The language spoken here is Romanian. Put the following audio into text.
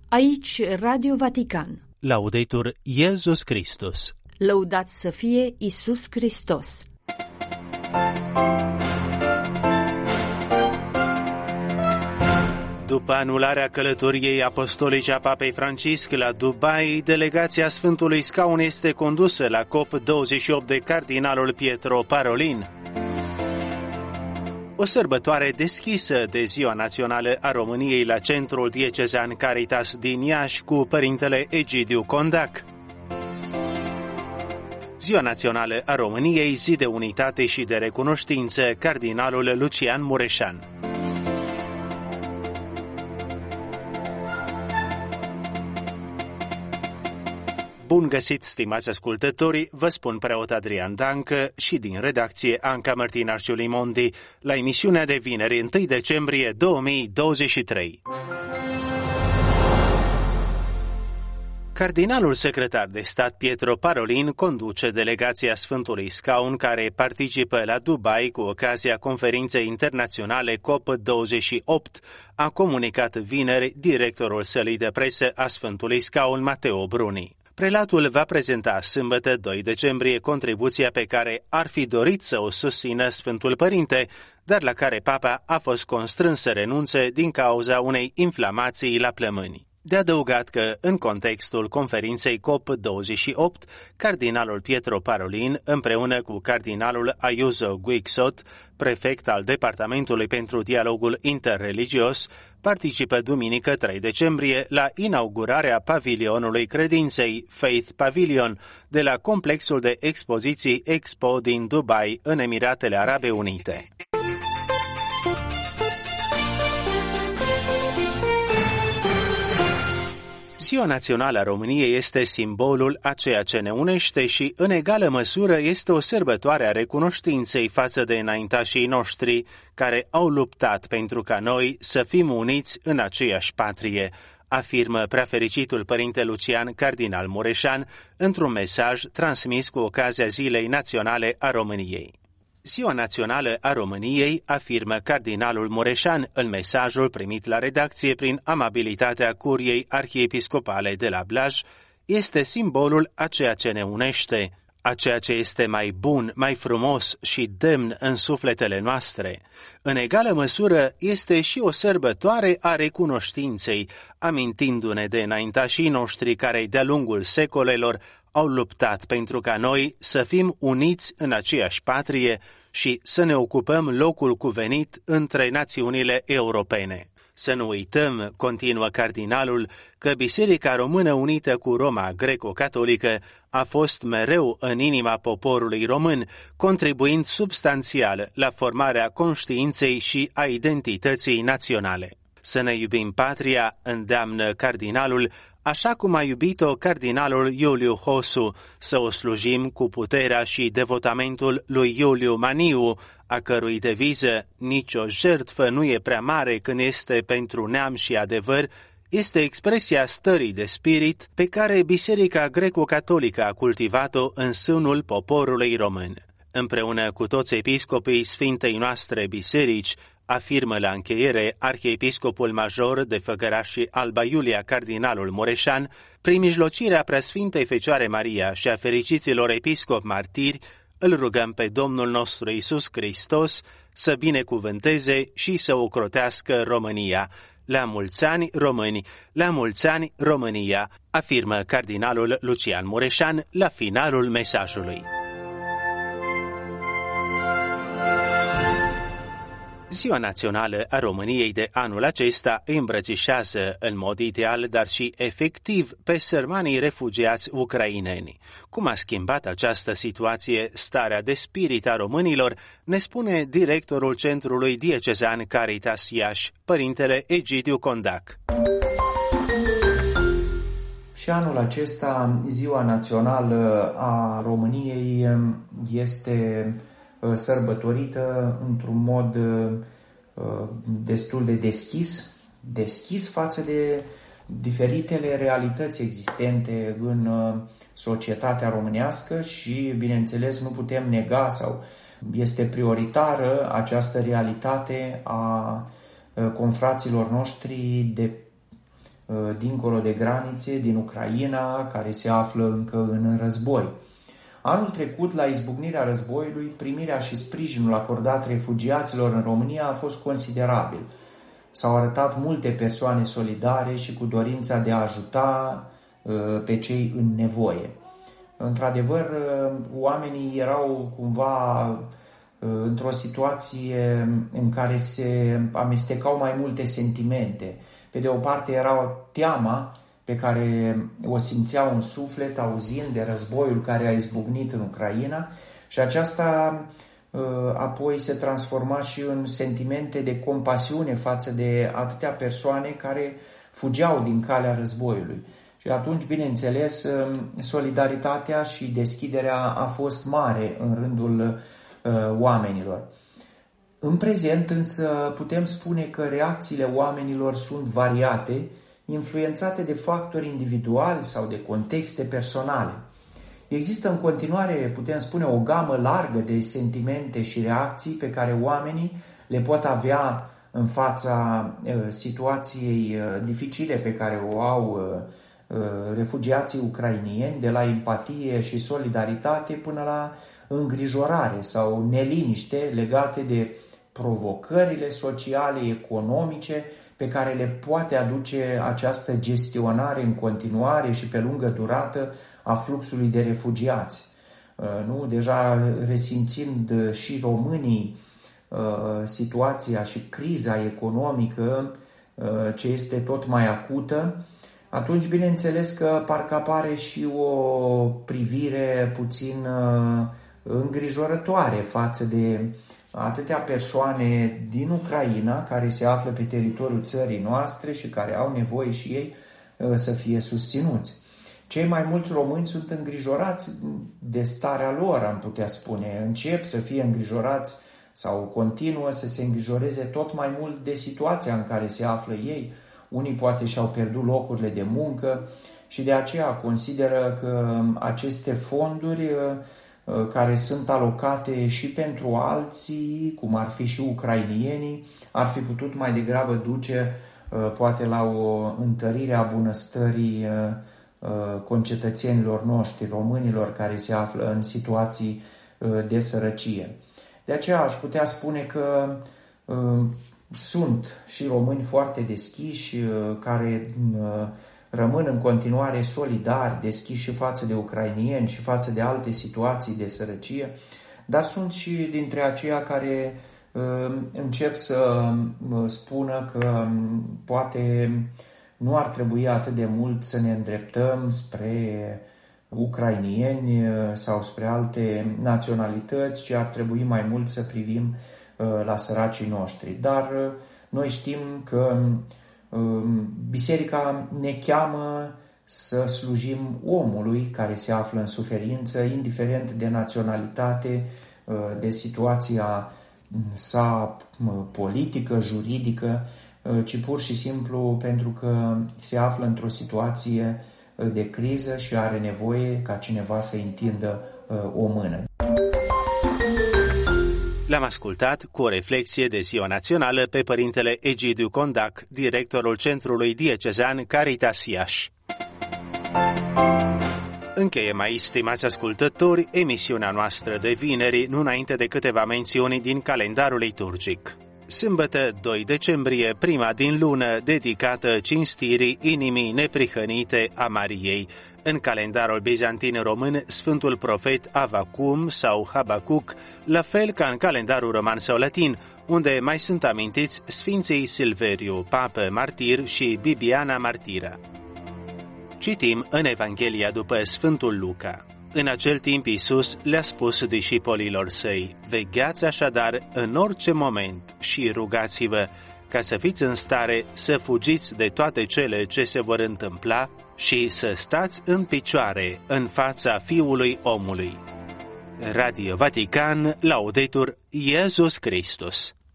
Aici Radio Vatican. Laudetur Iesus Christus. Lăudat să fie Iisus Hristos. După anularea călătoriei apostolice a Papei Francisc la Dubai, delegația Sfântului Scaun este condusă la COP28 de cardinalul Pietro Parolin. O sărbătoare deschisă de Ziua Națională a României la Centrul Diecezan Caritas din Iași cu Părintele Egidiu Condac. Ziua Națională a României, zi de unitate și de recunoștință, cardinalul Lucian Mureșan. Bun găsit, stimați ascultători, vă spun preot Adrian Dancă și din redacție Anca Mărtinașciu Limondi la emisiunea de vineri 1 decembrie 2023. Cardinalul secretar de stat Pietro Parolin conduce delegația Sfântului Scaun care participă la Dubai cu ocazia conferinței internaționale COP28, a comunicat vineri directorul sălii de presă a Sfântului Scaun Matteo Bruni. Prelatul va prezenta sâmbătă 2 decembrie contribuția pe care ar fi dorit să o susțină Sfântul Părinte, dar la care Papa a fost constrâns să renunțe din cauza unei inflamații la plămâni. De adăugat că, în contextul conferinței COP28, cardinalul Pietro Parolin, împreună cu cardinalul Ayuso Guixot, prefect al Departamentului pentru Dialogul Interreligios, participă duminică 3 decembrie la inaugurarea pavilionului credinței, Faith Pavilion, de la complexul de expoziții Expo din Dubai, în Emiratele Arabe Unite. Ziua Națională a României este simbolul a ceea ce ne unește și, în egală măsură, este o sărbătoare a recunoștinței față de înaintașii noștri care au luptat pentru ca noi să fim uniți în aceeași patrie, afirmă preafericitul Părinte Lucian Cardinal Mureșan într-un mesaj transmis cu ocazia Zilei Naționale a României. Ziua Națională a României, afirmă cardinalul Mureșan în mesajul primit la redacție prin amabilitatea Curiei Arhiepiscopale de la Blaj, este simbolul a ceea ce ne unește, a ceea ce este mai bun, mai frumos și demn în sufletele noastre. În egală măsură, este și o sărbătoare a recunoștinței, amintindu-ne de înaintașii noștri care, de-a lungul secolelor, au luptat pentru ca noi să fim uniți în aceeași patrie și să ne ocupăm locul cuvenit între națiunile europene. Să nu uităm, continuă cardinalul, că Biserica Română unită cu Roma greco-catolică a fost mereu în inima poporului român, contribuind substanțial la formarea conștiinței și a identității naționale. Să ne iubim patria, îndeamnă cardinalul, așa cum a iubit-o cardinalul Iuliu Hosu, să o slujim cu puterea și devotamentul lui Iuliu Maniu, a cărui deviză, nicio jertfă nu e prea mare când este pentru neam și adevăr, este expresia stării de spirit pe care Biserica Greco-Catolică a cultivat-o în sânul poporului român. Împreună cu toți episcopii Sfintei noastre biserici, afirmă la încheiere arhiepiscopul major de Făgăraș și Alba Iulia, cardinalul Mureșan, prin mijlocirea Preasfintei Fecioare Maria și a fericiților episcopi martiri, îl rugăm pe Domnul nostru Iisus Hristos să binecuvânteze și să ocrotească România. La mulți ani români, la mulți ani România, afirmă cardinalul Lucian Mureșan la finalul mesajului. Ziua Națională a României de anul acesta îmbrățișează în mod ideal, dar și efectiv, pe sărmanii refugiați ucraineni. Cum a schimbat această situație starea de spirit a românilor, ne spune directorul Centrului Diecezan Caritas Iași, Părintele Egidiu Condac. Și anul acesta, Ziua Națională a României este sărbătorită într-un mod destul de deschis față de diferitele realități existente în societatea românească și, bineînțeles, nu putem nega sau este prioritară această realitate a confraților noștri de dincolo de granițe, din Ucraina, care se află încă în război. Anul trecut, la izbucnirea războiului, primirea și sprijinul acordat refugiaților în România a fost considerabil. S-au arătat multe persoane solidare și cu dorința de a ajuta pe cei în nevoie. Într-adevăr, oamenii erau cumva într-o situație în care se amestecau mai multe sentimente. Pe de o parte era teama pe care o simțeau în suflet auzind de războiul care a izbucnit în Ucraina și aceasta apoi se transforma și în sentimente de compasiune față de atâtea persoane care fugeau din calea războiului. Și atunci, bineînțeles, solidaritatea și deschiderea a fost mare în rândul oamenilor. În prezent, însă, putem spune că reacțiile oamenilor sunt variate, influențate de factori individuali sau de contexte personale. Există în continuare, putem spune, o gamă largă de sentimente și reacții pe care oamenii le pot avea în fața situației dificile pe care o au refugiații ucrainieni, de la empatie și solidaritate până la îngrijorare sau neliniște legate de provocările sociale, economice pe care le poate aduce această gestionare în continuare și pe lungă durată a fluxului de refugiați. Deja resimțind și românii situația și criza economică ce este tot mai acută, atunci bineînțeles că parcă apare și o privire puțin îngrijorătoare față de atâtea persoane din Ucraina care se află pe teritoriul țării noastre și care au nevoie și ei să fie susținuți. Cei mai mulți români sunt îngrijorați de starea lor, am putea spune. Încep să fie îngrijorați sau continuă să se îngrijoreze tot mai mult de situația în care se află ei. Unii poate și-au pierdut locurile de muncă și de aceea consideră că aceste fonduri care sunt alocate și pentru alții, cum ar fi și ucrainienii, ar fi putut mai degrabă duce poate la o întărire a bunăstării concetățenilor noștri, românilor care se află în situații de sărăcie. De aceea aș putea spune că sunt și români foarte deschiși care rămân în continuare solidari, deschiși față de ucrainieni și față de alte situații de sărăcie, dar sunt și dintre aceia care încep să spună că poate nu ar trebui atât de mult să ne îndreptăm spre ucrainieni sau spre alte naționalități, ci ar trebui mai mult să privim la săracii noștri. Dar noi știm că Biserica ne cheamă să slujim omului care se află în suferință, indiferent de naționalitate, de situația sa politică, juridică, ci pur și simplu pentru că se află într-o situație de criză și are nevoie ca cineva să întindă o mână. L-am ascultat cu o reflexie de Ziua Națională pe părintele Egidiu Condac, directorul Centrului Diecezan Caritas Iași. Încheiem aici, stimați ascultători, emisiunea noastră de vineri, nu înainte de câteva mențiuni din calendarul liturgic. Sâmbătă 2 decembrie, prima din lună, dedicată cinstirii inimii neprihănite a Mariei. În calendarul bizantin român, Sfântul Profet Avacum sau Habacuc, la fel ca în calendarul roman sau latin, unde mai sunt amintiți Sfinții Silveriu, papă martir și Bibiana martiră. Citim în Evanghelia după Sfântul Luca. În acel timp Iisus le-a spus discipolilor săi: vegheați așadar în orice moment și rugați-vă ca să fiți în stare să fugiți de toate cele ce se vor întâmpla și să stați în picioare în fața Fiului Omului. Radio Vatican, Laudetur Iesus Christus.